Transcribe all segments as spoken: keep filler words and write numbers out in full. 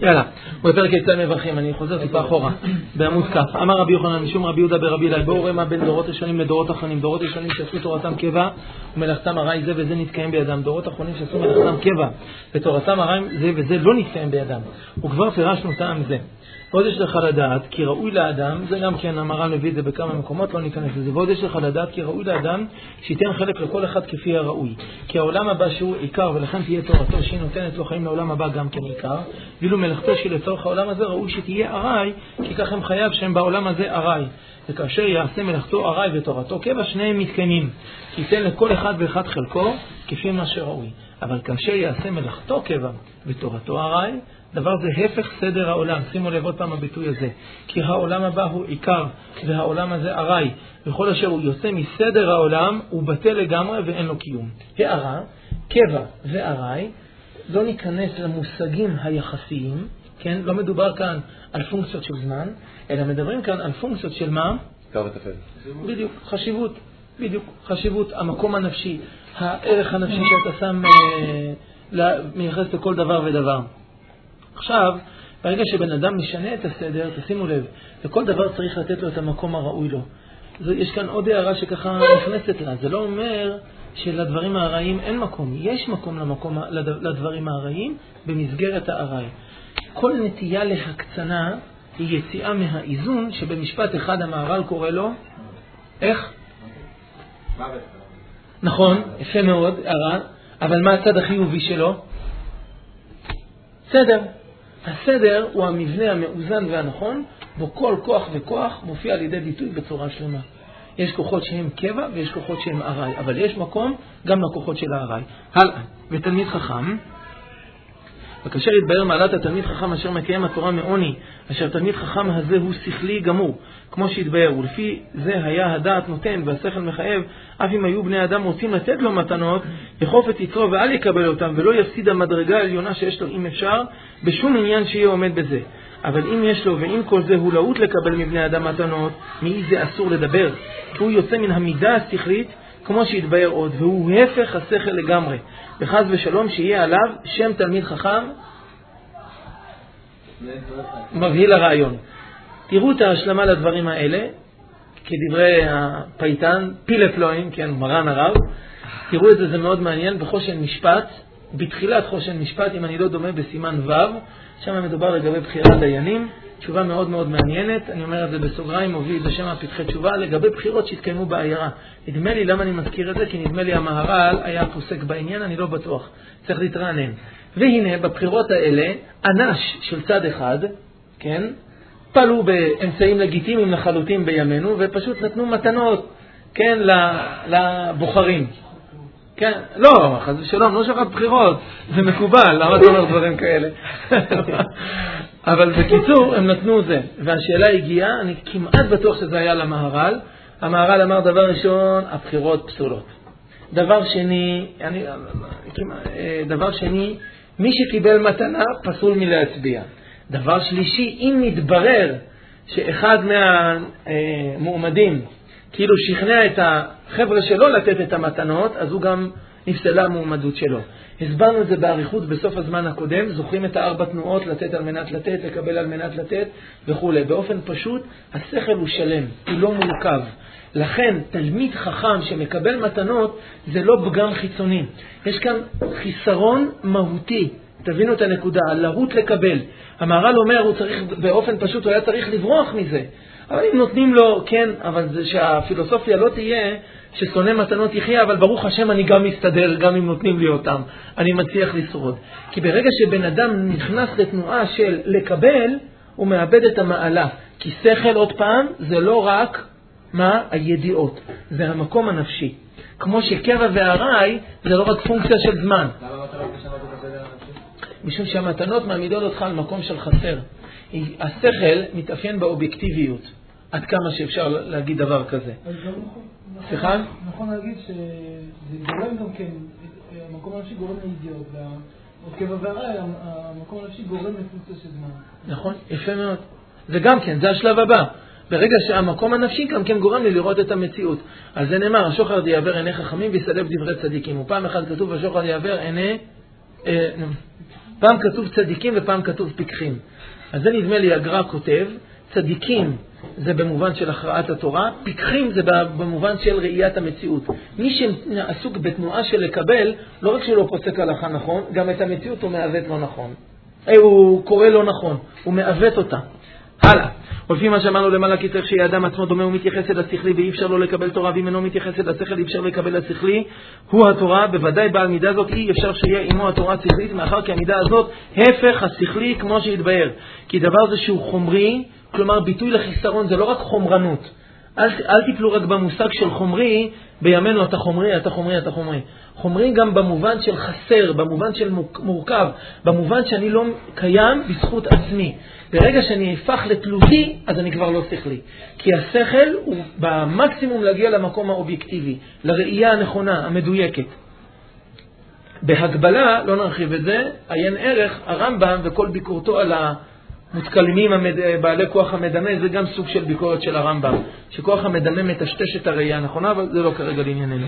יאללה, בפרק יצא מברכים, אני חוזר טיפה אחורה, בעמוד כף. אמר רבי יוחנן משום רבי יהודה ברבי אלי, בואו ראה מה בין דורות ראשונים לדורות אחרונים. דורות ראשונים שעשו תורתם קבע ומלאכתם ארעי, זה וזה נתקיים בידם. דורות אחרונים שעשו מלאכתם קבע ותורתם ארעי, זה וזה לא נתקיים בידם. וכבר פירשנו טעם זה. ועוד יש לך לדעת כי ראוי לאדם, זה גם כן המר"ל מביא את זה בכמה מקומות, לא ניכנס לזה. ועוד יש לך לדעת כי ראוי לאדם שייתן חלק לכל אחד כפי הראוי, כי העולם הבא שהוא עיקר ולכן תהיה תורתו שהיא נותנת לו חיים לעולם הבא גם כן עיקר, ואילו מלאכתו שהיא לצורך העולם הזה ראוי שתהיה ארעי, כי כך הם חייב שהם בעולם הזה ארעי. וכאשר יעשה מלאכתו ארעי ותורתו קבע, שניהם מתקיימים, כי ייתן לכל אחד ואחד חלקו כפי מה שראוי. אבל כאשר יעשה מלאכתו קבע ותורתו ארעי, דבר זה הפך סדר העולם. שימו לב עוד פעם הביטוי הזה, כי העולם הבא הוא עיקר והעולם הזה ארעי, וכל אשר הוא יוצא מסדר העולם הוא בטל לגמרי ואין לו קיום. הערה, קבע וארעי, לא ניכנס למושגים היחסיים, כן? לא מדובר כאן על פונקציות של זמן, אלא מדברים כאן על פונקציות של מה? קו ותפל. בדיוק, חשיבות, בדיוק, חשיבות, המקום הנפשי, הערך הנפשי שאתה שם אה, מייחס לכל דבר ודבר. עכשיו, ברגע שבן אדם משנה את הסדר, תשימו לב, לכל דבר צריך לתת לו את המקום הראוי לו. יש כאן עוד הערה שככה נכנסת לה. זה לא אומר שלדברים הרעים אין מקום. יש מקום למקום, לדברים הרעים במסגרת הארעי. כל נטייה להקצנה היא יציאה מהאיזון שבמשפט אחד המהר"ל קורא לו, איך? נכון, יפה מאוד, הערה, אבל מה הצד החיובי שלו? סדר. הסדר הוא המבנה המאוזן והנכון, בו כל כוח וכוח מופיע על ידי ביטוי בצורה שלמה. יש כוחות שהם קבע ויש כוחות שהם ארעי, אבל יש מקום גם לכוחות של הארעי. הלאה, ותלמיד חכם, וכאשר יתבהר מעלת התלמיד חכם אשר מקיים התורה מעוני, אשר תלמיד חכם הזה הוא שכלי גמור, כמו שהתבהר, ולפי זה היה הדעת נותן והשכל מחייב, אף אם היו בני אדם רוצים לתת לו מתנות, יחוף את יצרו ואל יקבל אותם, ולא יפסיד המדרגה העליונה שיש לו אם אפשר, בשום עניין שיהיה עומד בזה. אבל אם יש לו ועם כל זה הוא להוט לקבל מבני אדם מתנות, מאי זה אסור לדבר, כי הוא יוצא מן המידה השכלית, כמו שהתבהר עוד, והוא הפך השכל לגמרי. וחז ושלום שיהיה עליו שם תלמיד חכם מבהיל הרעיון. תראו את ההשלמה לדברים האלה, כדברי הפייטן, פילפלוין, כן, מרן הרב. תראו את זה, זה מאוד מעניין, בחושן משפט, בתחילת חושן משפט, אם אני לא דומה בסימן ו', שם מדובר לגבי בחירת דיינים, תשובה מאוד מאוד מעניינת, אני אומר את זה בסוגריים, מוביל בשם הפתחי תשובה, לגבי בחירות שהתקיימו בעיירה. נדמה לי, למה אני מזכיר את זה? כי נדמה לי המהר"ל היה פוסק בעניין, אני לא בטוח, צריך להתרענן. והנה, בבחירות האלה, אנש של צד אחד, כן, פעלו באמצעים לגיטימיים לחלוטין בימינו, ופשוט נתנו מתנות, כן, לבוחרים. כן, לא, חס ושלום, לא שכח בחירות, זה מקובל, למה אתה אומר דברים כאלה? אבל בקיצור, הם נתנו זה, והשאלה הגיעה, אני כמעט בטוח שזה היה למהר"ל, המהר"ל אמר דבר ראשון, הבחירות פסולות. דבר שני, אני, דבר שני, מי שקיבל מתנה פסול מלהצביע. דבר שלישי, אם נתברר שאחד מהמועמדים כאילו שכנע את החבר'ה שלו לתת את המתנות, אז הוא גם נפסלה המועמדות שלו. הסברנו את זה בעריכות בסוף הזמן הקודם, זוכרים את הארבע תנועות, לתת על מנת לתת, לקבל על מנת לתת וכו'. באופן פשוט, השכל הוא שלם, הוא לא מורכב. לכן, תלמיד חכם שמקבל מתנות, זה לא פגם חיצוני. יש כאן חיסרון מהותי. תבינו את הנקודה, להוט לקבל. המהר"ל אומר, הוא צריך, באופן פשוט, הוא היה צריך לברוח מזה. אבל אם נותנים לו, כן, אבל זה שהפילוסופיה לא תהיה ששונא מתנות יחיה, אבל ברוך השם אני גם מסתדר, גם אם נותנים לי אותם. אני מצליח לשרוד. כי ברגע שבן אדם נכנס לתנועה של לקבל, הוא מאבד את המעלה. כי שכל, עוד פעם, זה לא רק מה? הידיעות. זה המקום הנפשי. כמו שקבע והרעי, זה לא רק פונקציה של זמן. למה לא תראה לשנות את הסדר הנפשי? משום שהמתנות מעמידות אותך על מקום של חסר. השכל מתאפיין באובייקטיביות, עד כמה שאפשר להגיד דבר כזה. סליחה? נכון להגיד שזה גורם גם כן, המקום הנפשי גורם לידיעות, והקבע והרעי, המקום הנפשי גורם לפונקציה של זמן. נכון, יפה מאוד. זה גם כן, זה השלב הבא. ברגע שהמקום הנפשי גם כן גורם לי לראות את המציאות. אז זה נאמר, השוחר דיעבר עיני חכמים ויסלב דברי צדיקים. ופעם אחת כתוב, השוחר דיעבר עיני... פעם כתוב צדיקים ופעם כתוב פיקחים. אז זה נדמה לי הגר"א כותב, צדיקים זה במובן של הכרעת התורה, פיקחים זה במובן של ראיית המציאות. מי שעסוק בתנועה של לקבל, לא רק שהוא לא פוסק הלכה נכון, גם את המציאות הוא מעוות לא נכון. הוא קורא לא נכון, הוא מעוות אותה. הלאה. ולפי מה שאמרנו למעלה, כי צריך שיהיה אדם עצמו דומה ומתייחס אל השכלי, ואי אפשר לו לקבל תורה, ואם אינו מתייחס אל השכל, אי אפשר לקבל השכלי, הוא התורה, בוודאי בעל מידה הזאת, אי אפשר שיהיה עמו התורה שכלית, מאחר כי המידה הזאת, הפך השכלי כמו שהתבהר. כי דבר זה שהוא חומרי, כלומר ביטוי לחיסרון, זה לא רק חומרנות. אל, אל תיפלו רק במושג של חומרי, בימינו אתה חומרי, אתה חומרי, אתה חומרי. חומרי גם במובן של חסר, במובן של מורכב, במובן שאני לא קיים בזכות עצמי. ברגע שאני הפך לתלותי, אז אני כבר לא שכלי. כי השכל הוא במקסימום להגיע למקום האובייקטיבי, לראייה הנכונה, המדויקת. בהגבלה, לא נרחיב את זה, עיין ערך, הרמב"ם וכל ביקורתו על המותקלמים המד... בעלי כוח המדמה, זה גם סוג של ביקורת של הרמב"ם, שכוח המדמה מטשטש את הראייה הנכונה, אבל זה לא כרגע לענייננו.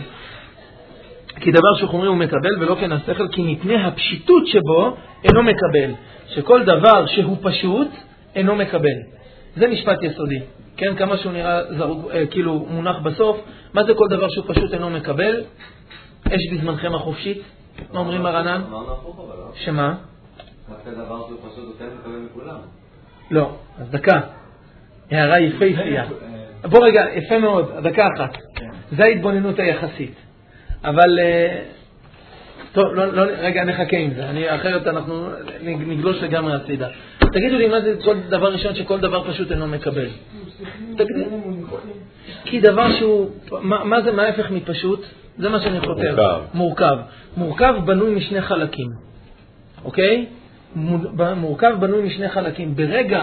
כי דבר שחומרי הוא מקבל ולא כן השכל, כי מפני הפשיטות שבו אינו מקבל. שכל דבר שהוא פשוט אינו מקבל. זה משפט יסודי. כן, כמה שהוא נראה זרוג, אה, כאילו מונח בסוף. מה זה כל דבר שהוא פשוט אינו מקבל? אש בזמנכם החופשית. מה אומרים מרנן? שמה? מה זה דבר שהוא פשוט הוא כן מקבל מכולם? לא, אז דקה. הערה יפהפייה. בוא רגע, יפה מאוד, דקה אחת. זה ההתבוננות היחסית. אבל טוב, לא, לא, רגע, נחכה עם זה. אני, אחרת אנחנו נגלוש לגמרי הצידה. תגידו לי מה זה כל דבר ראשון שכל דבר פשוט אינו מקבל. תגיד, כי דבר שהוא, מה, מה זה, מה ההפך מפשוט? זה מה שאני חותר. מורכב. מורכב. מורכב בנוי משני חלקים. אוקיי? מורכב בנוי משני חלקים. ברגע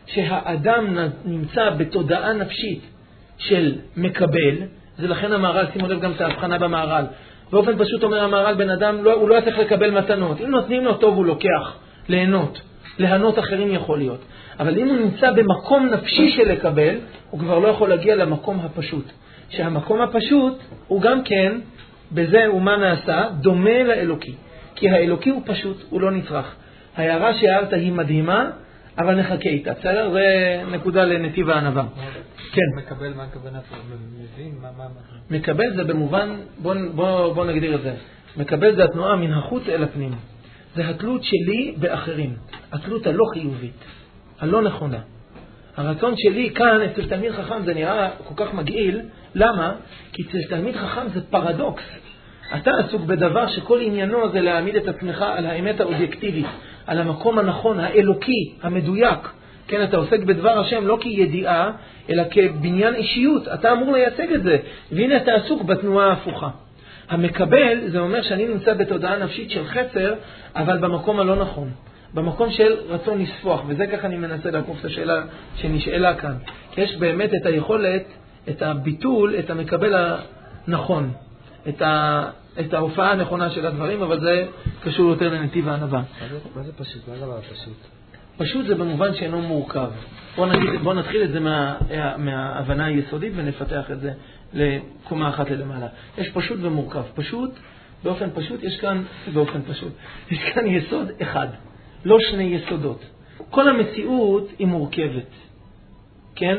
שהאדם נמצא בתודעה נפשית של מקבל, זה לכן המהר"ל, שימו לב גם את ההבחנה במהר"ל. באופן פשוט אומר המהר"ל, בן אדם לא, הוא לא צריך לקבל מתנות. אם נותנים לו טוב הוא לוקח, ליהנות. להנות אחרים יכול להיות. אבל אם הוא נמצא במקום נפשי של לקבל, הוא כבר לא יכול להגיע למקום הפשוט. שהמקום הפשוט הוא גם כן, בזה הוא מה נעשה, דומה לאלוקי. כי האלוקי הוא פשוט, הוא לא נצרך. ההערה שהערת היא מדהימה, אבל נחכה איתה. בסדר? זה נקודה לנתיב הענווה. כן. מקבל מה הכוונה? מבין? מה, מה, מה? מקבל זה במובן, בוא, בוא, בוא נגדיר את זה. מקבל זה התנועה מן החוץ אל הפנים. זה התלות שלי באחרים. התלות הלא חיובית. הלא נכונה. הרצון שלי כאן, אצל תלמיד חכם, זה נראה כל כך מגעיל. למה? כי אצל תלמיד חכם זה פרדוקס. אתה עסוק בדבר שכל עניינו זה להעמיד את עצמך על האמת האובייקטיבית, על המקום הנכון, האלוקי, המדויק. כן, אתה עוסק בדבר השם לא כידיעה, אלא כבניין אישיות. אתה אמור לייצג את זה. והנה אתה עסוק בתנועה ההפוכה. המקבל, זה אומר שאני נמצא בתודעה נפשית של חסר, אבל במקום הלא נכון. במקום של רצון לספוח. וזה ככה אני מנסה לעקוף את השאלה שנשאלה כאן. כי יש באמת את היכולת, את הביטול, את המקבל הנכון. את, ה, את ההופעה הנכונה של הדברים, אבל זה קשור יותר לנתיב הענווה. מה זה פשוט? מה זה דבר פשוט? פשוט זה במובן שאינו מורכב. בוא, נגיד, בוא נתחיל את זה מה, מההבנה היסודית ונפתח את זה לקומה אחת ללמעלה. יש פשוט ומורכב. פשוט, באופן פשוט, יש כאן, באופן פשוט, יש כאן יסוד אחד, לא שני יסודות. כל המציאות היא מורכבת. כן?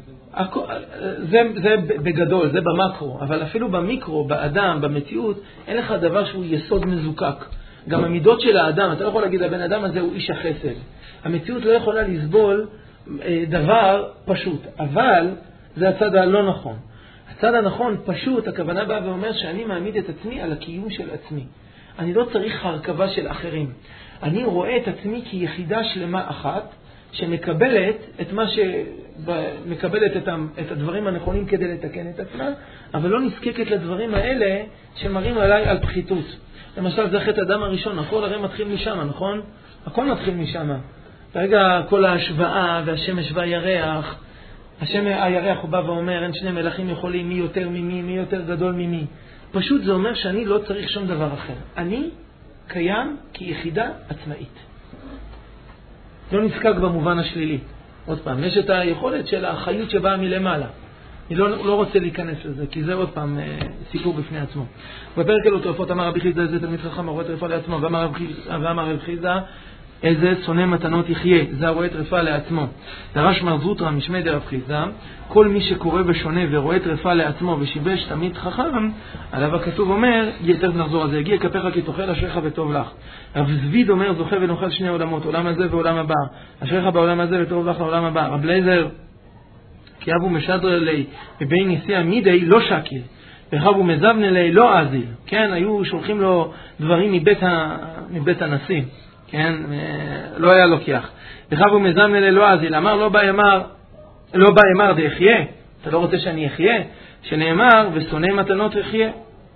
זה, זה בגדול, זה במקרו, אבל אפילו במיקרו, באדם, במציאות, אין לך דבר שהוא יסוד מזוקק. גם המידות של האדם, אתה לא יכול להגיד, הבן אדם הזה הוא איש החסד. המציאות לא יכולה לסבול דבר פשוט, אבל זה הצד הלא נכון. הצד הנכון, פשוט, הכוונה באה ואומר שאני מעמיד את עצמי על הקיום של עצמי. אני לא צריך הרכבה של אחרים. אני רואה את עצמי כיחידה שלמה אחת, שמקבלת את מה שמקבלת את, את הדברים הנכונים כדי לתקן את עצמה, אבל לא נזקקת לדברים האלה שמראים עליי על פחיתות. למשל, זה חטא אדם הראשון, הכל הרי מתחיל משם, נכון? הכל מתחיל משם. ברגע כל ההשוואה והשמש והירח, השם הירח הוא בא ואומר, אין שני מלכים יכולים, מי יותר ממי, מי יותר גדול ממי. פשוט זה אומר שאני לא צריך שום דבר אחר. אני קיים כיחידה עצמאית. לא נזקק במובן השלילי. עוד פעם, יש את היכולת של החיות שבאה מלמעלה. אני לא, לא רוצה להיכנס לזה, כי זה עוד פעם סיפור בפני עצמו. בפרק אלו תרפות אמר רבי חיסדא, איזה תלמיד חכם הרואה טרפה לעצמו, ואמר רבי חיסדא, איזה שונא מתנות יחיה, זה הרואה טרפה לעצמו. דרש מר זוטרא משמי דרב חיסדא, כל מי שקורא ושונה ורואה טרפה לעצמו ושיבש תלמיד חכם, עליו הכתוב אומר, תכף נחזור על זה, הגיע כפיך כי תאכל אשריך וטוב לך. רב זביד אומר, זוכה ונאכל שני עולמות, עולם הזה ועולם הבא, אשריך בעולם הזה וטוב לך לעולם הבא. רב אליעזר כי אבו משדר לי ובין נשיא מידי לא שקיל, וחבו מזבנה לי לא אזיל. כן, היו שולחים לו דברים מבית, ה... מבית הנשיא, כן, לא היה לוקח. וחבו מזבנה לי לא אזיל, אמר לא בא ימר, לא בא ימר דחיה, אתה לא רוצה שאני אחיה? שנאמר ושונא מתנות יחיה.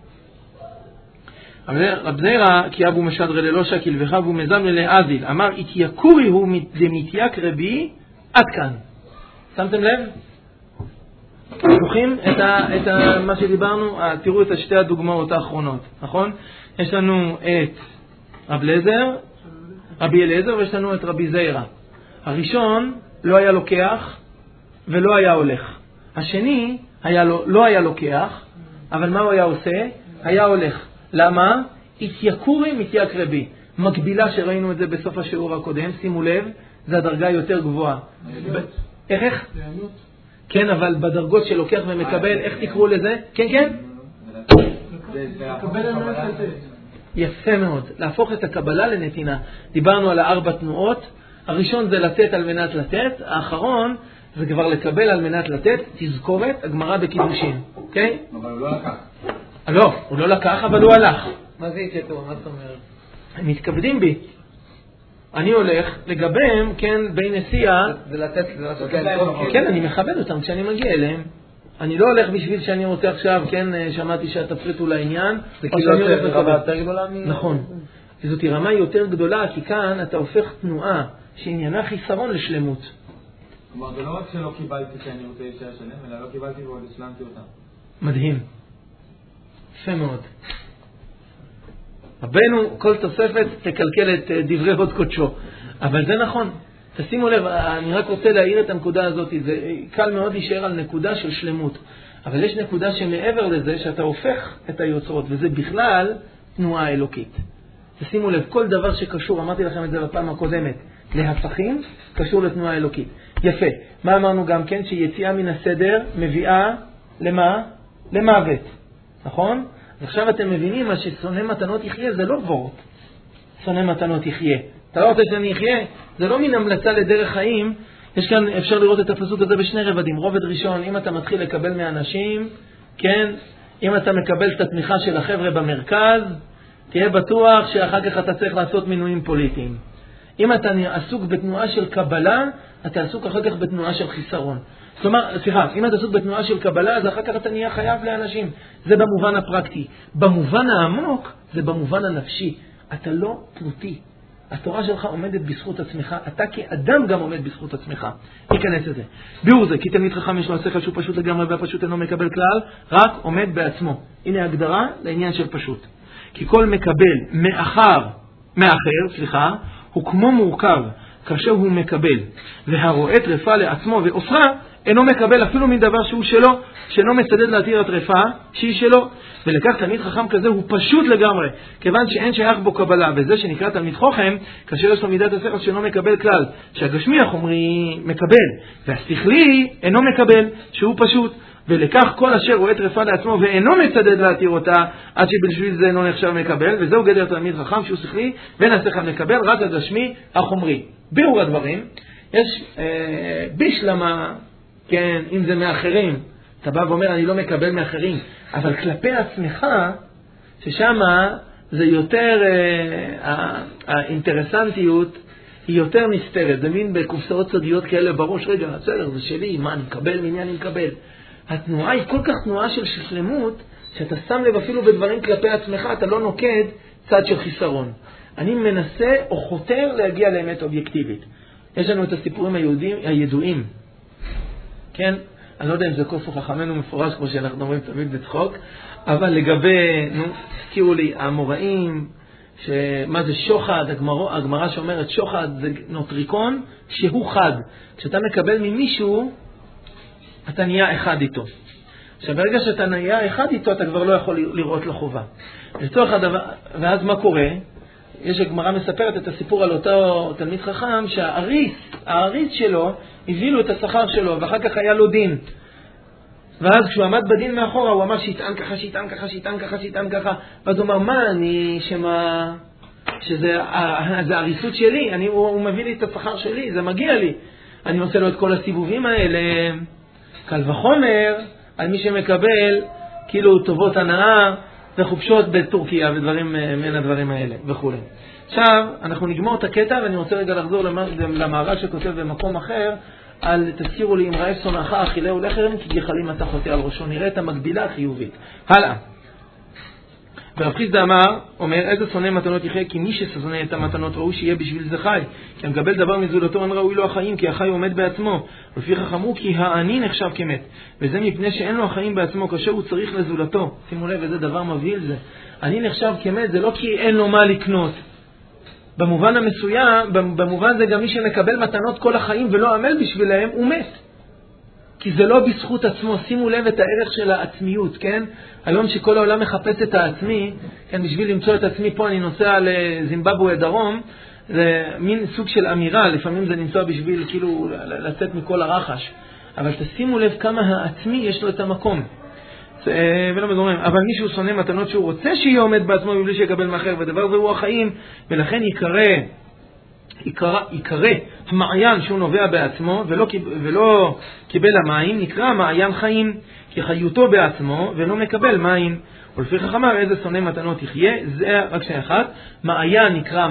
רב זירא כי אבו משדר לי לא שקיל וחבו מזבנה לי אזיל, אמר התייקורי הוא דמתיק רבי עד כאן. שמתם לב? זוכרים את, ה, את ה, מה שדיברנו? תראו את שתי הדוגמאות האחרונות, נכון? יש לנו את רב אליעזר, רבי אליעזר, ויש לנו את רבי זירא. הראשון לא היה לוקח ולא היה הולך. השני היה לו, לא היה לוקח, אבל מה הוא היה עושה? היה הולך. למה? התייקורי מתיק רבי. מקבילה שראינו את זה בסוף השיעור הקודם, שימו לב, זה הדרגה יותר גבוהה. איך? כן, אבל בדרגות שלוקח ומקבל, איך תקראו לזה? כן, כן? יפה מאוד. להפוך את הקבלה לנתינה. דיברנו על הארבע תנועות. הראשון זה לתת על מנת לתת. האחרון זה כבר לקבל על מנת לתת. תזכורת, הגמרא בקידושין. אוקיי? אבל הוא לא לקח. לא, הוא לא לקח, אבל הוא הלך. מה זה יתייתו? מה זאת אומרת? הם מתכבדים בי. אני הולך לגביהם, כן, בי נסיעה. זה לתת, זה לתת. כן, אני מכבד אותם כשאני מגיע אליהם. אני לא הולך בשביל שאני רוצה עכשיו, כן, שמעתי שהתפריטו לעניין. זה כאילו רמה יותר גדולה מ... נכון. וזאת רמה יותר גדולה, כי כאן אתה הופך תנועה שעניינה חיסרון לשלמות. כלומר, זה לא רק שלא קיבלתי שאני רוצה להישאר שלם, אלא לא קיבלתי ועוד השלמתי אותם. מדהים. יפה מאוד. רבנו, כל תוספת תקלקל את דברי הוד קודשו. אבל זה נכון. תשימו לב, אני רק רוצה להעיר את הנקודה הזאת. זה קל מאוד להישאר על נקודה של שלמות. אבל יש נקודה שמעבר לזה שאתה הופך את היוצרות, וזה בכלל תנועה אלוקית. תשימו לב, כל דבר שקשור, אמרתי לכם את זה בפעם הקודמת, להפכים, קשור לתנועה אלוקית. יפה. מה אמרנו גם כן? שיציאה מן הסדר מביאה למה? למוות. נכון? עכשיו אתם מבינים מה ששונא מתנות יחיה זה לא וורט. שונא מתנות יחיה. אתה לא רוצה שאני יחיה? זה לא מן המלצה לדרך חיים. יש כאן, אפשר לראות את הפסוק הזה בשני רבדים. רובד ראשון, אם אתה מתחיל לקבל מאנשים, כן, אם אתה מקבל את התמיכה של החבר'ה במרכז, תהיה בטוח שאחר כך אתה צריך לעשות מינויים פוליטיים. אם אתה עסוק בתנועה של קבלה, אתה עסוק אחר כך בתנועה של חיסרון. כלומר, סליחה, אם אתה עסוק בתנועה של קבלה, אז אחר כך אתה נהיה חייב לאנשים. זה במובן הפרקטי. במובן העמוק, זה במובן הנפשי. אתה לא תלותי. התורה שלך עומדת בזכות עצמך, אתה כאדם גם עומד בזכות עצמך. ניכנס לזה. ביאור זה, כי תלמיד חכם יש לו השכל שהוא פשוט לגמרי והפשוט אינו מקבל כלל, רק עומד בעצמו. הנה הגדרה לעניין של פשוט. כי כל מקבל מאחר, מאחר, סליחה, הוא כמו מורכב, כאשר הוא מקבל, והרואה טרפה לעצמו ואוסרה, אינו מקבל אפילו מדבר שהוא שלו, שאינו מצדד להתיר הטרפה שהיא שלו. ולכך תלמיד חכם כזה הוא פשוט לגמרי, כיוון שאין שייך בו קבלה, וזה שנקרא תלמיד חכם, כאשר יש לו מידת השכל שאינו מקבל כלל, שהגשמי החומרי מקבל, והשכלי אינו מקבל, שהוא פשוט. ולכך כל אשר רואה טרפה לעצמו ואינו מצדד להתיר אותה, עד שבשביל זה אינו נחשב מקבל, וזהו גדר תלמיד חכם שהוא שכלי, ואין השכל מקבל, רק הגשמי החומרי. ביאור הדברים, יש אה, בישלמה, כן, אם זה מאחרים, אתה בא ואומר אני לא מקבל מאחרים, אבל כלפי עצמך, ששם זה יותר, אה, האינטרסנטיות היא יותר נסתרת, זה מין בקופסאות סודיות כאלה בראש, רגע, בסדר, זה שלי, מה אני מקבל, מי אני מקבל. התנועה היא כל כך תנועה של שלמות, שאתה שם לב אפילו בדברים כלפי עצמך, אתה לא נוקד צד של חיסרון. אני מנסה או חותר להגיע לאמת אובייקטיבית. יש לנו את הסיפורים היהודים, הידועים. כן? אני לא יודע אם זה כוסו חכמנו מפורש, כמו שאנחנו אומרים תמיד בצחוק, אבל לגבי, נו, תזכירו לי, האמוראים, שמה זה שוחד, הגמרא, הגמרא שאומרת שוחד זה נוטריקון שהוא חד. כשאתה מקבל ממישהו, אתה נהיה אחד איתו. עכשיו, ברגע שאתה נהיה אחד איתו, אתה כבר לא יכול לראות לו חובה. לצורך הדבר, ואז מה קורה? יש הגמרא מספרת את הסיפור על אותו תלמיד חכם, שהעריס, העריס שלו, הביא לו את השכר שלו, ואחר כך היה לו דין. ואז כשהוא עמד בדין מאחורה, הוא אמר שיטען ככה, שיטען ככה, שיטען ככה, שיטען ככה. ואז הוא אמר, מה, אני, שמה, שזה, זה הריסות שלי, אני, הוא, הוא מביא לי את השכר שלי, זה מגיע לי. אני עושה לו את כל הסיבובים האלה, קל וחומר, על מי שמקבל, כאילו, טובות הנאה וחופשות בטורקיה ודברים, מן הדברים האלה וכו'. עכשיו, אנחנו נגמור את הקטע, ואני רוצה רגע לחזור למערל שכותב במקום אחר, על תזכירו לי אם רעב שונאך אכילהו לחם כי גחלים אתה חוטא על ראשו. נראה את המקבילה החיובית. הלאה. ורב חיסדא אמר, אומר, איזה שונא מתנות יחיה, כי מי ששונא את המתנות ראוי שיהיה בשביל זה חי. כי המקבל דבר מזולתו אין ראוי לו החיים, כי החי עומד בעצמו. ולפיכך אמרו כי העני נחשב כמת. וזה מפני שאין לו החיים בעצמו, כאשר הוא צריך לזולתו. שימו לב, איזה דבר מבהיל זה. אני נחשב כמת, זה לא כי אין לו מה לקנות. במובן המסוים, במובן זה גם מי שמקבל מתנות כל החיים ולא עמל בשבילהם, הוא מת. כי זה לא בזכות עצמו. שימו לב את הערך של העצמיות, כן? היום שכל העולם מחפש את העצמי, כן, בשביל למצוא את עצמי פה אני נוסע לזימבבואה דרום, זה מין סוג של אמירה, לפעמים זה נמצא בשביל כאילו לצאת מכל הרחש. אבל תשימו לב כמה העצמי יש לו את המקום. ולא מדברים, אבל מישהו שונא מתנות שהוא רוצה שיהיה עומד בעצמו מבלי שיקבל מאחר, ודבר זה הוא החיים, ולכן יקרא, יקרא, יקרא המעיין שהוא נובע בעצמו, ולא, ולא קיבל המים, נקרא מעיין חיים, כי חיותו בעצמו, ולא מקבל מים. ולפיכך אמר, איזה שונא מתנות יחיה, זה רק שני אחד, מעיין נקרא,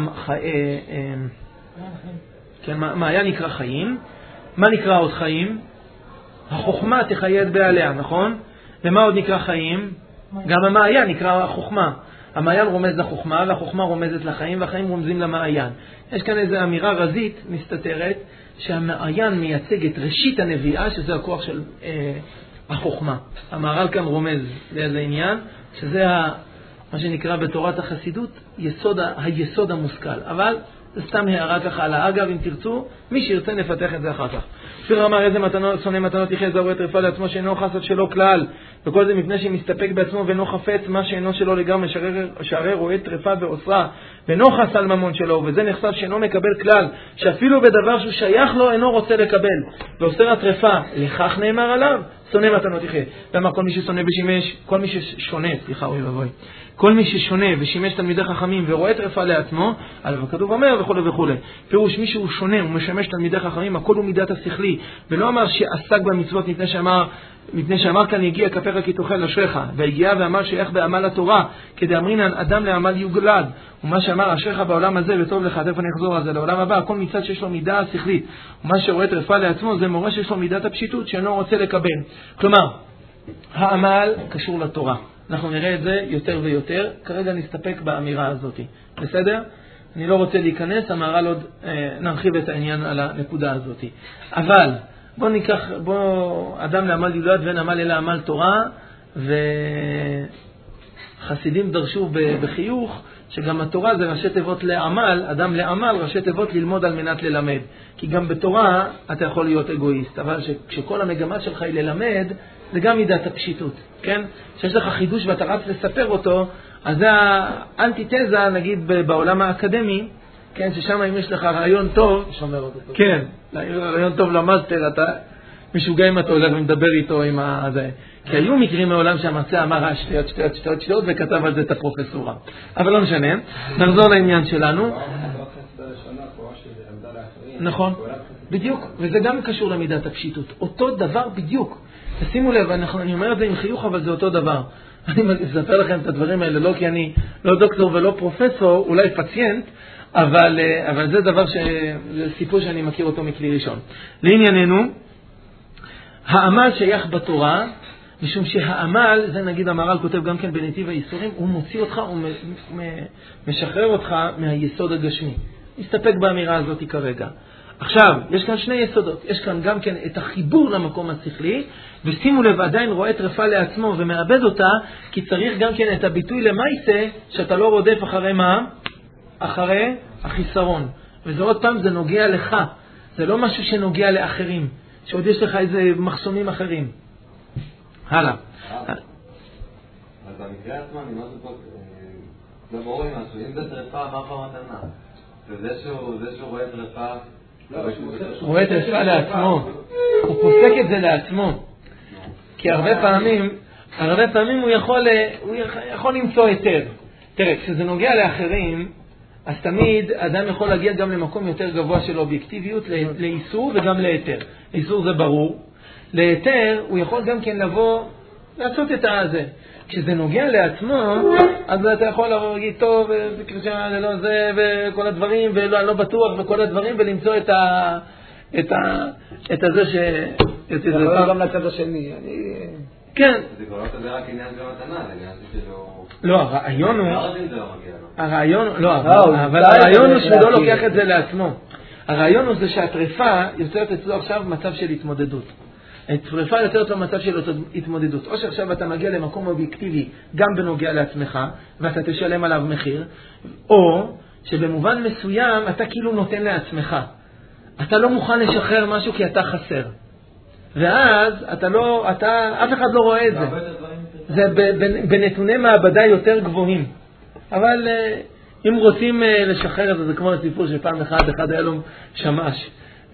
כן, מעיין נקרא חיים, מה נקרא עוד חיים? החוכמה תחיה את בעליה, נכון? ומה עוד נקרא חיים? גם המעיין נקרא חוכמה. המעיין רומז לחוכמה, והחוכמה רומזת לחיים, והחיים רומזים למעיין. יש כאן איזו אמירה רזית מסתתרת, שהמעיין מייצג את ראשית הנביאה, שזה הכוח של אה, החוכמה. המהר"ל כאן רומז לאיזה עניין, שזה ה, מה שנקרא בתורת החסידות, יסוד, היסוד המושכל. אבל זה סתם הערה ככה על האגב, אם תרצו, מי שירצה נפתח את זה אחר כך. שיר אמר, איזה מתנות, שונא מתנות יחיה, זהו את רפא לעצמו שאינו חסד שלו כלל, וכל זה מפני שמסתפק בעצמו ואינו חפץ, מה שאינו שלו לגמרי שערר רואה טרפה ועושרה, ואינו חס על ממון שלו, וזה נחשב שאינו מקבל כלל, שאפילו בדבר שהוא שייך לו אינו רוצה לקבל, ואוסר הטרפה, לכך נאמר עליו, שונא מתנות יחיה. למה כל מי ששונא ושימש, כל מי ששונא, סליחה, אוי ובוי, כל מי ששונה ושימש תלמידי חכמים ורואה טרפה לעצמו, עליו הכתוב אומר וכו' וכו'. פירוש מי שהוא שונה ומשמש תלמידי חכמים, הכל הוא מידת השכלי, ולא אמר שעסק במצוות מפני שאמר, מפני שאמר כאן יגיע כפיך כי תאכל אשריך, והגיע ואמר שייך בעמל התורה, כדי אמרינן אדם לעמל יוגלד, ומה שאמר אשריך בעולם הזה וטוב לך, תכף אני אחזור על זה לעולם הבא, הכל מצד שיש לו מידה השכלית, ומה שרואה טרפה לעצמו זה מורה שיש לו מידת הפשיטות שאינו רוצה לקבל. כלומר, העמל קשור לתורה. אנחנו נראה את זה יותר ויותר. כרגע נסתפק באמירה הזאת. בסדר? אני לא רוצה להיכנס, המהר"ל עוד אה, נרחיב את העניין על הנקודה הזאת. אבל בוא ניקח, בוא אדם לעמל יולד ואין עמל אלא עמל תורה, וחסידים דרשו בחיוך שגם התורה זה ראשי תיבות לעמל, אדם לעמל, ראשי תיבות ללמוד על מנת ללמד. כי גם בתורה אתה יכול להיות אגואיסט, אבל כשכל המגמה שלך היא ללמד, זה גם מידת הפשיטות, כן? שיש לך חידוש ואתה רץ לספר אותו, אז זה האנטיתזה, נגיד, בעולם האקדמי, כן? ששם אם יש לך רעיון טוב, שומר אותו. כן, רעיון טוב למאסטר, אתה משוגע אם אתה הולך ומדבר איתו עם הזה. כי היו מקרים מעולם שהמרצה אמר שטויות, שטויות, שטויות, שטויות, וכתב על זה את הפרופסורה. אבל לא משנה, נחזור לעניין שלנו. נכון, בדיוק, וזה גם קשור למידת הפשיטות. אותו דבר בדיוק. תשימו לב, אני אומר את זה עם חיוך, אבל זה אותו דבר. אני אספר לכם את הדברים האלה, לא כי אני לא דוקטור ולא פרופסור, אולי פציינט, אבל, אבל זה דבר ש... זה סיפור שאני מכיר אותו מכלי ראשון. לענייננו, העמל שייך בתורה, משום שהעמל, זה נגיד המהר"ל כותב גם כן בנתיב האיסורים, הוא מוציא אותך, הוא משחרר אותך מהיסוד הגשמי. נסתפק באמירה הזאת כרגע. עכשיו, יש כאן שני יסודות. יש כאן גם כן את החיבור למקום השכלי, ושימו לב, עדיין רואה טרפה לעצמו ומאבד אותה, כי צריך גם כן את הביטוי למעשה, שאתה לא רודף אחרי מה? אחרי החיסרון. וזה עוד פעם, זה נוגע לך. זה לא משהו שנוגע לאחרים. שעוד יש לך איזה מחסומים אחרים. הלאה. אז במקרה עצמם, אני לא זוכר, לא ברור לי משהו, אם זה טרפה, מה פעם מתנה? וזה שהוא רואה טרפה, הוא רואה טרפה לעצמו, הוא פוסק את זה לעצמו, כי הרבה פעמים, הרבה פעמים הוא יכול, הוא יכול למצוא היתר. תראה, כשזה נוגע לאחרים, אז תמיד אדם יכול להגיע גם למקום יותר גבוה של אובייקטיביות, לאיסור וגם להיתר. איסור זה ברור. להיתר הוא יכול גם כן לבוא, לעשות את הזה. כשזה נוגע לעצמו, אז אתה יכול לבוא ולהגיד, טוב, זה קרישה, זה לא זה, וכל הדברים, ולא לא בטוח, וכל הדברים, ולמצוא את ה... את ה... את הזה ש... זה יכול גם לצד השני. כן. זה כבר לא כזה רק עניין של מתנה, זה עניין שלו... לא, הרעיון הוא... לא זה לא מגיע לו. הרעיון, לא, אבל הרעיון הוא שהוא לא לוקח את זה לעצמו. הרעיון הוא זה שהטרפה יוצרת אצלו עכשיו מצב של התמודדות. הטרפה יוצרת לו מצב של התמודדות. או שעכשיו אתה מגיע למקום אובייקטיבי גם בנוגע לעצמך, ואתה תשלם עליו מחיר, או שבמובן מסוים אתה כאילו נותן לעצמך. אתה לא מוכן לשחרר משהו כי אתה חסר. ואז אתה לא, אתה, אף אחד לא רואה את זה. זה בנתוני מעבדה יותר גבוהים. אבל אם רוצים לשחרר את זה, זה כמו הסיפור שפעם אחד, אחד היה לו שמש.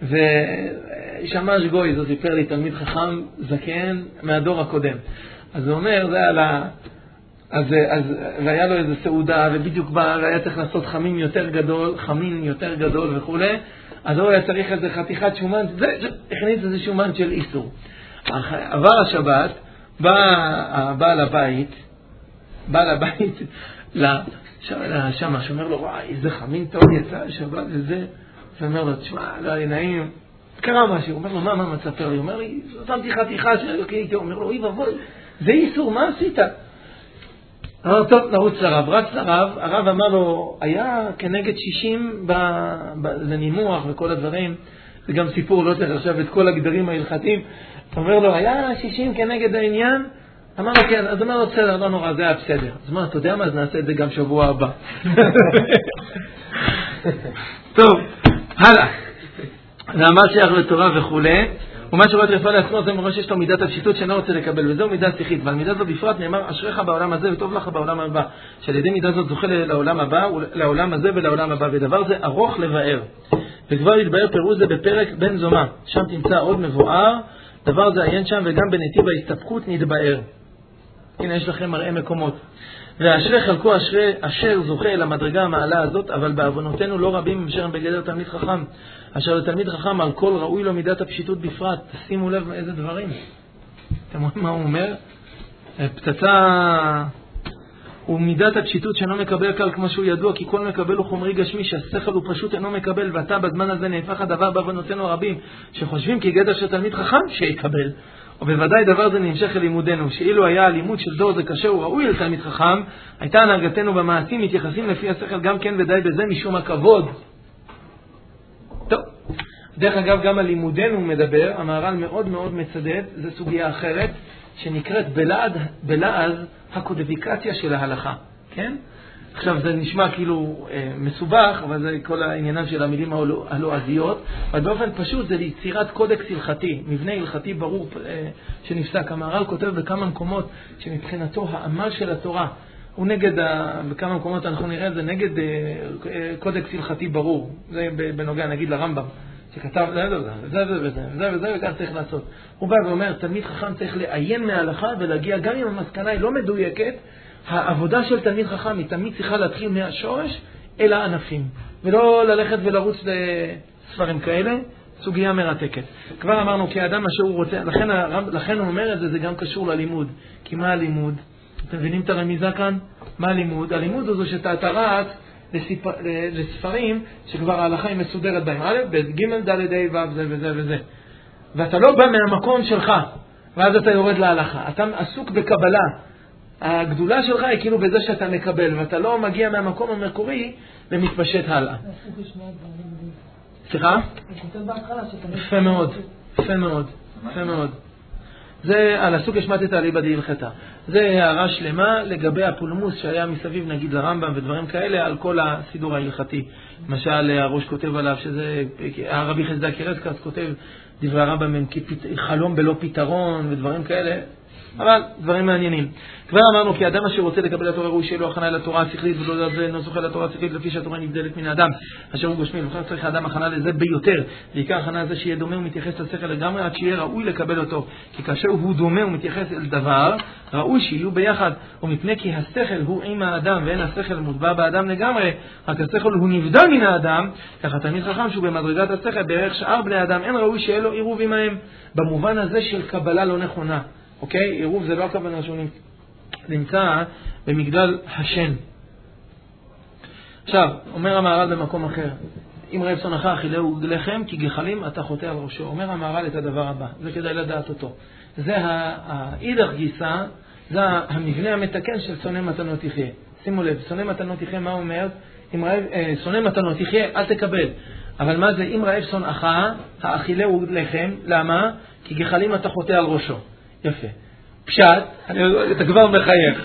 ושמש גוי, זה סיפר לי תלמיד חכם זקן מהדור הקודם. אז הוא אומר, זה על ה... אז, אז, והיה לו איזו סעודה, ובדיוק בא, והיה צריך לעשות חמין יותר גדול, חמין יותר גדול וכו'. אז הוא היה צריך איזה חתיכת שומן, זה הכניס איזה שומן של איסור. עבר השבת, בא בעל הבית, בעל הבית לשמש, אומר לו, וואי, איזה חמין טוב יצא השבת וזה. ואומר לו, תשמע, לא היה נעים, קרה משהו. הוא אומר לו, מה, מה מצפר לי? הוא אומר לי, שמתי חתיכה של אלוקי, הוא אומר לו, אוי ואבוי, זה איסור, מה עשית? אמר, טוב, נרוץ לרב, רץ לרב, הרב אמר לו, היה כנגד שישים בנימוח וכל הדברים, זה גם סיפור, לא צריך עכשיו את כל הגדרים ההלכתיים, אומר לו, היה שישים כנגד העניין? אמר לו, כן, אז אמר לו, בסדר, לא נורא, זה היה בסדר. אז מה, אתה יודע מה, אז נעשה את זה גם שבוע הבא. טוב, הלאה. זה מה שייך לתורה וכו'. ומה שרואה טרפה לעצמו זה מראה שיש לו מידת הפשיטות שאינו רוצה לקבל, וזהו מידה שכלית. ועל מידה זו בפרט נאמר, אשריך בעולם הזה וטוב לך בעולם הבא. שעל ידי מידה זאת זוכה לעולם הבא, לעולם הזה ולעולם הבא. ודבר זה ארוך לבאר. וכבר יתבאר פירוש זה בפרק בן זומא. שם תמצא עוד מבואר. דבר זה עיין שם וגם בנתיב ההסתפקות נתבאר. הנה יש לכם מראה מקומות. ואשרי חלקו אשרי אשר זוכה למדרגה המעלה הזאת, אבל בעוונותינו לא רבים אשר הם בגדר תלמיד חכם. אשר לתלמיד חכם על כל ראוי לו מידת הפשיטות בפרט. שימו לב איזה דברים. אתם רואים מה הוא אומר? פצצה ומידת הפשיטות שאינו מקבל קל כמו שהוא ידוע, כי כל מקבל הוא חומרי גשמי שהשכל הוא פשוט אינו מקבל, ואתה בזמן הזה נהפך הדבר בעוונותינו הרבים שחושבים כי גדר של תלמיד חכם שיקבל. ובוודאי דבר זה נמשך אל לימודנו, שאילו היה הלימוד של דור זה קשה וראוי לתלמיד חכם, הייתה הנהגתנו במעשים מתייחסים לפי השכל גם כן ודי בזה משום הכבוד. טוב, דרך אגב גם הלימודנו מדבר, המהר"ל מאוד מאוד מצדד, זו סוגיה אחרת שנקראת בלעד, בלעז הקודיפיקציה של ההלכה, כן? עכשיו זה נשמע כאילו אה, מסובך, אבל זה כל העניינם של המילים הלועזיות, אבל באופן פשוט זה ליצירת קודקס הלכתי, מבנה הלכתי ברור אה, שנפסק. המהר"ל כותב בכמה מקומות שמבחינתו העמל של התורה הוא נגד, ה... בכמה מקומות אנחנו נראה זה נגד אה, קודקס הלכתי ברור, זה בנוגע נגיד לרמב"ם, שכתב זה וזה וזה וזה וזה וזה וכך צריך לעשות. הוא בא ואומר, תלמיד חכם צריך לעיין מההלכה ולהגיע גם אם המסקנה היא לא מדויקת, העבודה של תלמיד חכם היא תמיד צריכה להתחיל מהשורש אל הענפים, ולא ללכת ולרוץ לספרים כאלה, סוגיה מרתקת. כבר אמרנו כי האדם אשר הוא רוצה, לכן, לכן הוא אומר את זה, זה גם קשור ללימוד. כי מה הלימוד? אתם מבינים את הרמיזה כאן? מה הלימוד? הלימוד הוא זו שאתה רץ לספר, לספרים שכבר ההלכה היא מסודרת בהם. א', ב', ג', ד', ה', ו', זה וזה וזה. ואתה לא בא מהמקום שלך, ואז אתה יורד להלכה. אתה עסוק בקבלה. הגדולה שלך היא כאילו בזה שאתה מקבל, ואתה לא מגיע מהמקום המקורי ומתפשט הלאה. סליחה? יפה מאוד, יפה מאוד, יפה מאוד. זה על הסוג השמטת אליבא דהלכתה. זה הערה שלמה לגבי הפולמוס שהיה מסביב נגיד לרמב"ם ודברים כאלה על כל הסידור ההלכתי. למשל הראש כותב עליו שזה, הרבי חסדא קרסקס כותב דברי הרמב"ם הם חלום בלא פתרון ודברים כאלה. אבל דברים מעניינים. כבר אמרנו כי האדם אשר רוצה לקבל התורה ראוי שיהיה לו הכנה לתורה השכלית ולא לא זוכה לתורה השכלית לפי שהתורה נבדלת מן האדם אשר הוא גושמי. לכן צריך האדם הכנה לזה ביותר. בעיקר הכנה לזה שיהיה דומה ומתייחס לשכל לגמרי עד שיהיה ראוי לקבל אותו. כי כאשר הוא דומה ומתייחס אל דבר ראוי שיהיו ביחד. ומפני כי השכל הוא עם האדם ואין השכל מוטבע באדם לגמרי, רק השכל הוא נבדל מן האדם. ככה תלמיד חכם שהוא במדרגת השכל בערך שאר בני האדם אין ראוי שיהיה לו עירוב עמהם. במובן הזה של קבלה לא נכונה. אוקיי? עירוב זה לא הכוונה שהוא נמצא במגדל השן. עכשיו, אומר המהר"ל במקום אחר, אם רעב שונאך אכילהו לחם כי גחלים אתה חוטא על ראשו. אומר המהר"ל את הדבר הבא, זה כדאי לדעת אותו. זה האידך גיסא, זה המבנה המתקן של שונא מתנות יחיה. שימו לב, שונא מתנות יחיה, מה הוא אומר? אם רעב, אה, שונא מתנות יחיה, אל תקבל. אבל מה זה? אם רעב שונאך האכילהו לחם, למה? כי גחלים אתה חוטא על ראשו. יפה. פשט, אתה כבר מחייך.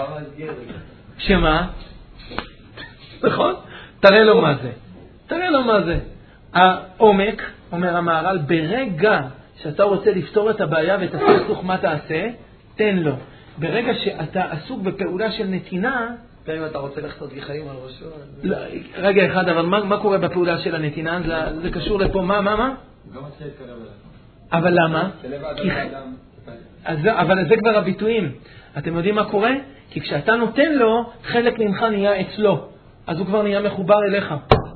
שמה? נכון? תראה לו מה זה. תראה לו מה זה. העומק, אומר המהר"ל, ברגע שאתה רוצה לפתור את הבעיה ואת הסכסוך מה תעשה, תן לו. ברגע שאתה עסוק בפעולה של נתינה, גם אם אתה רוצה לחטות גחלים על ראשו. רגע אחד, אבל מה קורה בפעולה של הנתינה? זה קשור לפה, מה, מה, מה? גם מתחיל להתקרב אליך. אבל למה? אז, אבל זה כבר הביטויים. אתם יודעים מה קורה? כי כשאתה נותן לו, חלק ממך נהיה אצלו. אז הוא כבר נהיה מחובר אליך.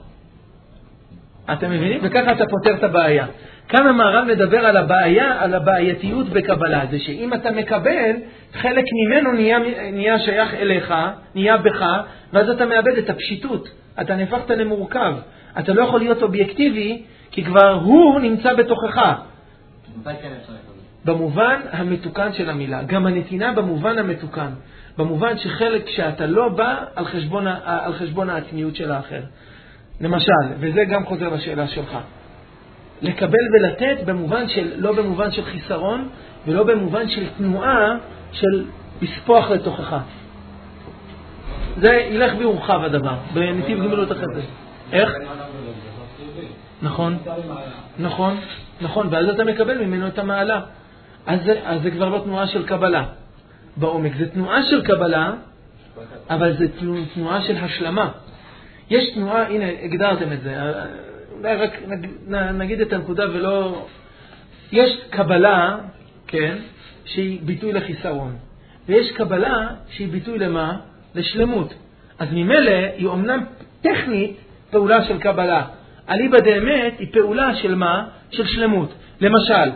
אתם מבינים? וככה אתה פותר את הבעיה. כאן המהר"ל מדבר על הבעיה, על הבעייתיות בקבלה. זה שאם אתה מקבל, חלק ממנו נהיה, נהיה שייך אליך, נהיה בך, ואז אתה מאבד את הפשיטות. אתה נהפכת למורכב. אתה לא יכול להיות אובייקטיבי, כי כבר הוא נמצא בתוכך. מתי כן אפשר לקבל? במובן המתוקן של המילה. גם הנתינה במובן המתוקן. במובן שחלק שאתה לא בא על חשבון, על חשבון העצמיות של האחר. למשל, וזה גם חוזר לשאלה שלך. לקבל ולתת במובן של, לא במובן של חיסרון, ולא במובן של תנועה של לספוח לתוכך. זה ילך ויורחב הדבר, בנתיב גמילות החסד. איך? נכון, נכון, נכון, ואז אתה מקבל ממנו את המעלה. אז זה, אז זה כבר לא תנועה של קבלה. בעומק זה תנועה של קבלה, אבל זה תנועה של השלמה. יש תנועה, הנה, הגדרתם את זה, אולי רק נגיד את הנקודה ולא... יש קבלה, כן, שהיא ביטוי לחיסרון. ויש קבלה שהיא ביטוי למה? לשלמות. אז ממילא היא אומנם טכנית פעולה של קבלה. אליבא דאמת היא פעולה של מה? של שלמות. למשל,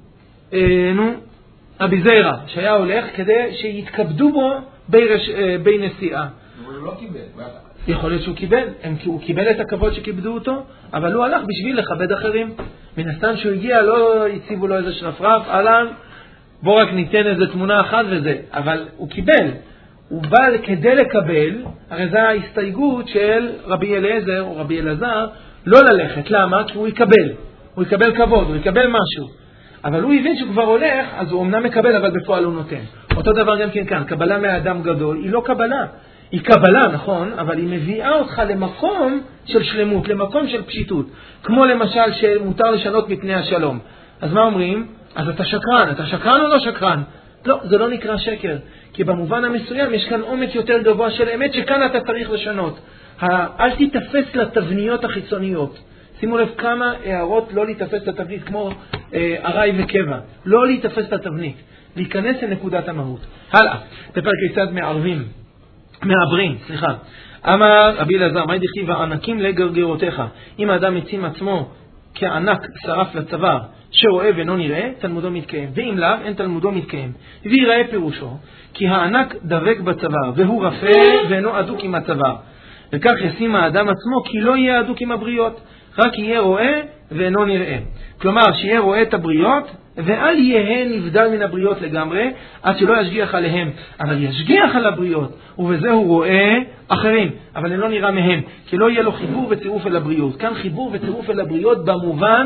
אה, נו, רבי זיירא, שהיה הולך כדי שיתכבדו בו בי, רש, אה, בי נסיעה. אבל הוא לא קיבל. יכול להיות שהוא קיבל, הם, הוא קיבל את הכבוד שכיבדו אותו, אבל הוא הלך בשביל לכבד אחרים. מן הסתם שהוא הגיע, לא הציבו לו איזה שרפרף, אהלן, בוא רק ניתן איזה תמונה אחת וזה. אבל הוא קיבל, הוא בא כדי לקבל, הרי זו ההסתייגות של רבי אליעזר או רבי אלעזר, לא ללכת. למה? כי הוא יקבל. הוא יקבל כבוד, הוא יקבל משהו. אבל הוא הבין שהוא כבר הולך, אז הוא אמנם מקבל, אבל בפועל הוא נותן. אותו דבר גם כן כאן, קבלה מהאדם גדול, היא לא קבלה. היא קבלה, נכון, אבל היא מביאה אותך למקום של שלמות, למקום של פשיטות. כמו למשל שמותר לשנות מפני השלום. אז מה אומרים? אז אתה שקרן. אתה שקרן או לא שקרן? לא, זה לא נקרא שקר. כי במובן המסוים יש כאן עומק יותר גבוה של אמת שכאן אתה צריך לשנות. אל תתפס לתבניות החיצוניות. שימו לב כמה הערות לא להתאפס לתבנית, כמו אה, ארעי וקבע. לא להתאפס לתבנית. להיכנס לנקודת המהות. הלאה. בפרק כיצד מערבים. מעברים, סליחה. אמר רבי אלעזר, מה דכתיב הענקים לגרגרותיך? אם האדם משים עצמו כענק שרף לצוואר שרואה ואינו נראה, תלמודו מתקיים. ואם לאו, אין תלמודו מתקיים. ויראה פירושו, כי הענק דבק בצוואר, והוא רפה ואינו אדוק עם הצוואר. וכך ישים האדם עצמו, כי לא יהיה אדוק עם הבריות, רק יהיה רואה ואינו נראה. כלומר, שיהיה רואה את הבריות, ואל יהיה נבדל מן הבריות לגמרי, עד שלא ישגיח עליהם. אבל ישגיח על הבריות, ובזה הוא רואה אחרים, אבל הם לא נראה מהם, כי לא יהיה לו חיבור וצירוף אל הבריות. כאן חיבור וצירוף אל הבריות במובן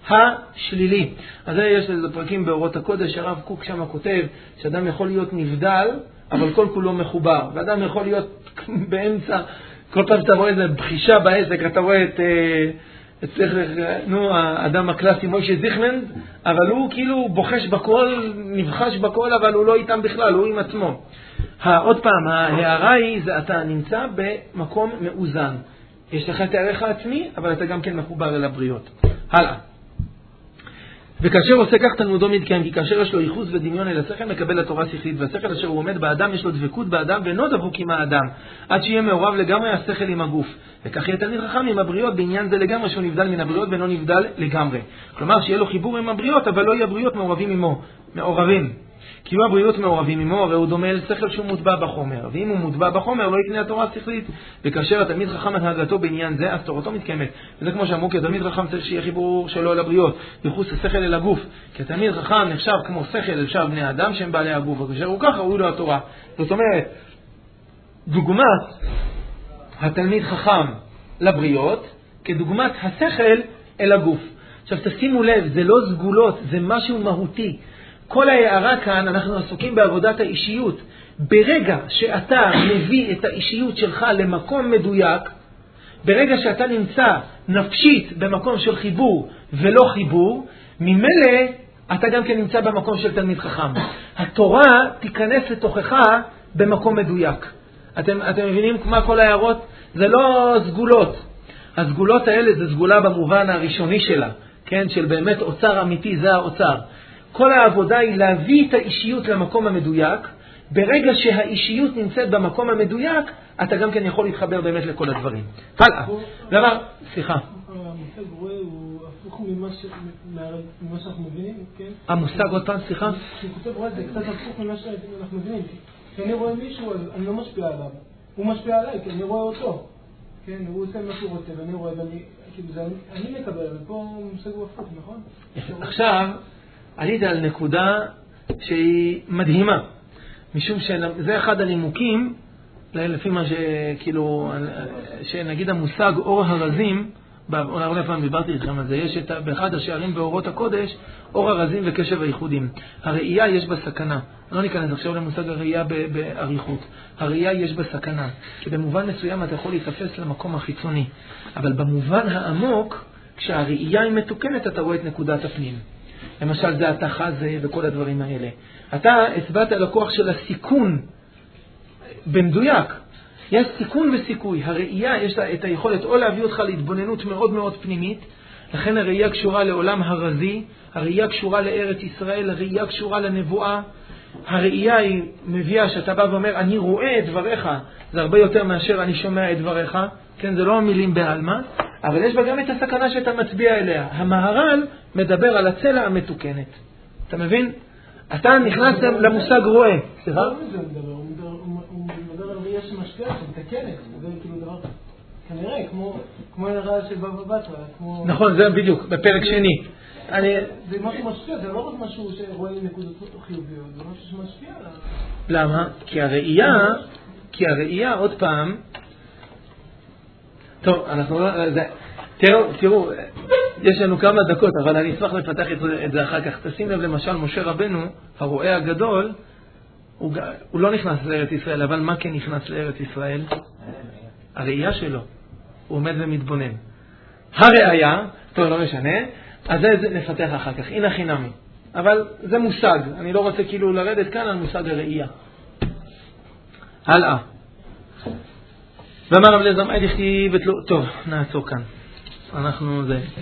השלילי. אז יש לזה פרקים באורות הקודש, הרב קוק שם כותב שאדם יכול להיות נבדל, אבל כל כולו מחובר. ואדם יכול להיות באמצע, כל פעם שאתה רואה איזה בחישה בעסק, אתה רואה את, את, נו, האדם הקלאסי מוישה זיכמנד, אבל הוא כאילו בוחש בכל, נבחש בכל, אבל הוא לא איתם בכלל, הוא עם עצמו. עוד פעם, ההערה היא, זה אתה נמצא במקום מאוזן. יש לך את הערך העצמי, אבל אתה גם כן מחובר אל הבריות. הלאה. וכאשר עושה כך תלמודו מתקיים, כי כאשר יש לו ייחוס ודמיון אל השכל, מקבל התורה שכלית, והשכל אשר הוא עומד באדם, יש לו דבקות באדם, ואינו דבוק עם האדם, עד שיהיה מעורב לגמרי השכל עם הגוף. וכך יהיה תלמיד חכם עם הבריות, בעניין זה לגמרי שהוא נבדל מן הבריות, ואינו נבדל לגמרי. כלומר, שיהיה לו חיבור עם הבריות, אבל לא יהיה הבריות מעורבים עמו, מעורבים. כי אם הבריות מעורבים עמו, הרי הוא דומה אל שכל שהוא מוטבע בחומר. ואם הוא מוטבע בחומר, לא יקנה התורה שכלית. וכאשר התלמיד חכם הנהגתו בעניין זה, אז תורתו מתקיימת. וזה כמו שאמרו, כי התלמיד חכם צריך שיהיה חיבור שלו אל הבריות, ייחוס השכל אל הגוף. כי התלמיד חכם נחשב כמו שכל אל שאר בני האדם שהם בעלי הגוף. וכאשר הוא ככה, הוא לא התורה. זאת אומרת, דוגמת התלמיד חכם לבריות, כדוגמת השכל אל הגוף. עכשיו תשימו לב, זה לא סגולות, זה משהו מהותי. כל ההערה כאן, אנחנו עסוקים בעבודת האישיות. ברגע שאתה מביא את האישיות שלך למקום מדויק, ברגע שאתה נמצא נפשית במקום של חיבור ולא חיבור, ממילא אתה גם כן נמצא במקום של תלמיד חכם. התורה תיכנס לתוכך במקום מדויק. אתם, אתם מבינים מה כל ההערות? זה לא סגולות. הסגולות האלה זה סגולה במובן הראשוני שלה, כן? של באמת אוצר אמיתי, זה האוצר. כל העבודה היא להביא את האישיות למקום המדויק. ברגע שהאישיות נמצאת במקום המדויק, אתה גם כן יכול להתחבר באמת לכל הדברים. הלאה. דבר, סליחה. המושג רואה הוא הפוך ממה שאנחנו מבינים, כן? המושג עוד פעם, סליחה? כשהוא כותב רואה זה קצת הפוך ממה שאנחנו מבינים. כי אני רואה מישהו, אז אני לא משפיע עליו. הוא משפיע עליי, כי אני רואה אותו. כן, הוא עושה מה שהוא רוצה, ואני רואה, ואני, כאילו, זה אני מקבל, ופה המושג הוא הפוך, נכון? עכשיו, עלית על נקודה שהיא מדהימה, משום שזה אחד הנימוקים, לפי מה שכאילו, שנגיד המושג אור הרזים, אולי פעם דיברתי איתכם על זה, יש את, באחד השערים באורות הקודש, אור הרזים וקשב הייחודים. הראייה יש בה סכנה. לא ניכנס עכשיו למושג הראייה בעריכות. הראייה יש בה סכנה, כי במובן מסוים אתה יכול להתאפס למקום החיצוני, אבל במובן העמוק, כשהראייה היא מתוקנת, אתה רואה את נקודת הפנים. למשל זה התחה זה וכל הדברים האלה. אתה הצבעת על הכוח של הסיכון במדויק. יש סיכון וסיכוי. הראייה יש לה את היכולת או להביא אותך להתבוננות מאוד מאוד פנימית, לכן הראייה קשורה לעולם הרזי, הראייה קשורה לארץ ישראל, הראייה קשורה לנבואה. הראייה היא מביאה שאתה בא ואומר אני רואה את דבריך, זה הרבה יותר מאשר אני שומע את דבריך, כן, זה לא מילים בעלמא, אבל יש בה גם את הסכנה שאתה מצביע אליה. המהר"ל מדבר על הצלע המתוקנת. אתה מבין? אתה נכנס למושג רואה. סליחה? הוא מדבר על ראייה שמשפיעה, שמתקנת. זה כאילו דבר, כנראה, כמו הרעייה של בבא בתרא. נכון, זה בדיוק, בפרק שני. זה משהו משפיע, זה לא רק משהו שרואה נקודות חיוביות, זה משהו שמשפיע. למה? כי הראייה, כי הראייה, עוד פעם, טוב, אנחנו לא, זה, תראו, תראו, יש לנו כמה דקות, אבל אני אשמח לפתח את זה, את זה אחר כך. תשים לב למשל, משה רבנו, הרואה הגדול, הוא, הוא לא נכנס לארץ ישראל, אבל מה כן נכנס לארץ ישראל? הראייה שלו. הוא עומד ומתבונן. הראייה, טוב, לא משנה, אז זה, זה נפתח אחר כך, הנה חינמי. אבל זה מושג, אני לא רוצה כאילו לרדת כאן על מושג הראייה. הלאה. ואמר רב אליעזר, מה דכתיב? טוב, נעצור כאן. אנחנו זה.